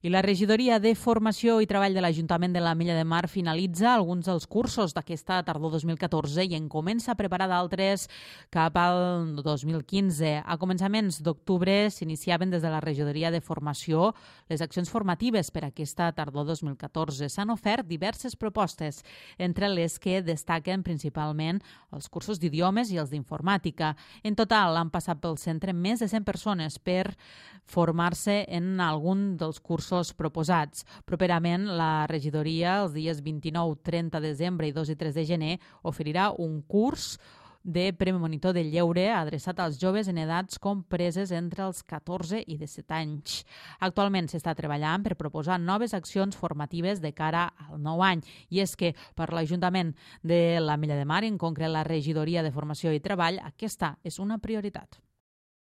I la regidoria de Formació i Treball de l'Ajuntament de l'Ametlla de Mar finalitza alguns dels cursos d'aquesta tardor 2014 i en comença a preparar d'altres cap al 2015. A començaments d'octubre s'iniciaven des de la regidoria de Formació les accions formatives per a aquesta tardor 2014. S'han ofert diverses propostes, entre les que destaquen principalment els cursos d'idiomes i els d'informàtica. En total han passat pel centre més de 100 persones per formar-se en algun dels cursos proposats. Properament, la regidoria, els dies 29, 30 de desembre i 2 i 3 de gener, oferirà un curs de premonitor de lleure adreçat als joves en edats compreses entre els 14 i 17 anys. Actualment s'està treballant per proposar noves accions formatives de cara al nou any. I és que per l'Ajuntament de l'Ametlla de Mar, en concret la regidoria de Formació i Treball, aquesta és una prioritat.